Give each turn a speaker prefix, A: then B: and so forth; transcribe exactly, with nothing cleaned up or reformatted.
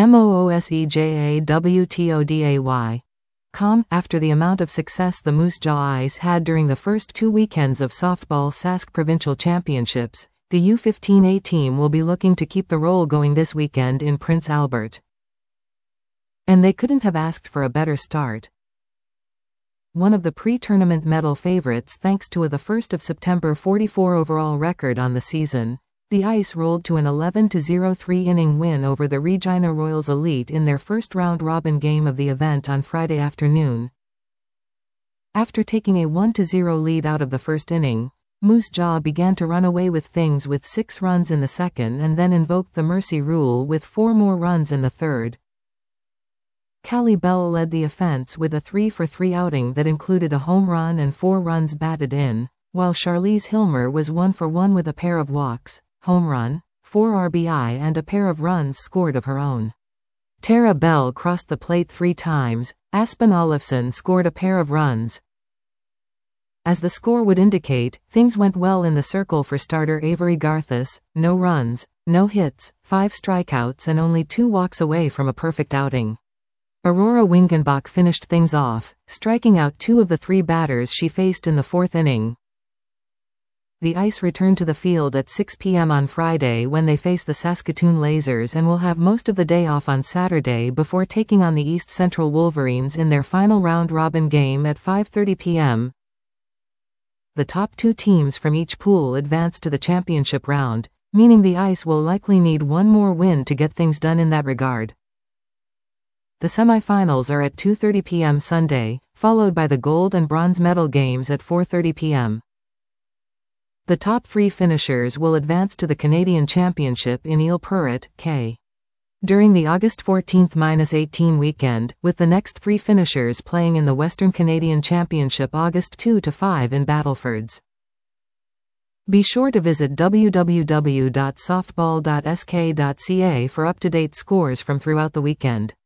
A: M O O S E J A W T O D A Y. Com. After the amount of success the Moose Jaw Ice had during the first two weekends of softball Sask Provincial Championships, the U fifteen A team will be looking to keep the roll going this weekend in Prince Albert. And they couldn't have asked for a better start. One of the pre-tournament medal favorites thanks to a the first of September forty-four overall record on the season, the Ice rolled to an eleven to zero three-inning win over the Regina Royals Elite in their first round-robin game of the event on Friday afternoon. After taking a one to zero lead out of the first inning, Moose Jaw began to run away with things with six runs in the second and then invoked the mercy rule with four more runs in the third. Callie Bell led the offense with a three for three outing that included a home run and four runs batted in, while Charlize Hilmer was one for one with a pair of walks, home run, four R B I and a pair of runs scored of her own. Tara Bell crossed the plate three times. Aspen Olofsson scored a pair of runs. As the score would indicate, things went well in the circle for starter Avery Garthus, no runs, no hits, five strikeouts and only two walks away from a perfect outing. Aurora Wingenbach finished things off, striking out two of the three batters she faced in the fourth inning. The Ice returned to the field at six p m on Friday when they face the Saskatoon Lasers and will have most of the day off on Saturday before taking on the East Central Wolverines in their final round-robin game at five thirty p m The top two teams from each pool advance to the championship round, meaning the Ice will likely need one more win to get things done in that regard. The semifinals are at two thirty p m Sunday, followed by the gold and bronze medal games at four thirty p m The top three finishers will advance to the Canadian Championship in Ile Perrot, K. during the August fourteenth to eighteenth weekend, with the next three finishers playing in the Western Canadian Championship August second to fifth in Battlefords. Be sure to visit w w w dot softball dot s k dot c a for up-to-date scores from throughout the weekend.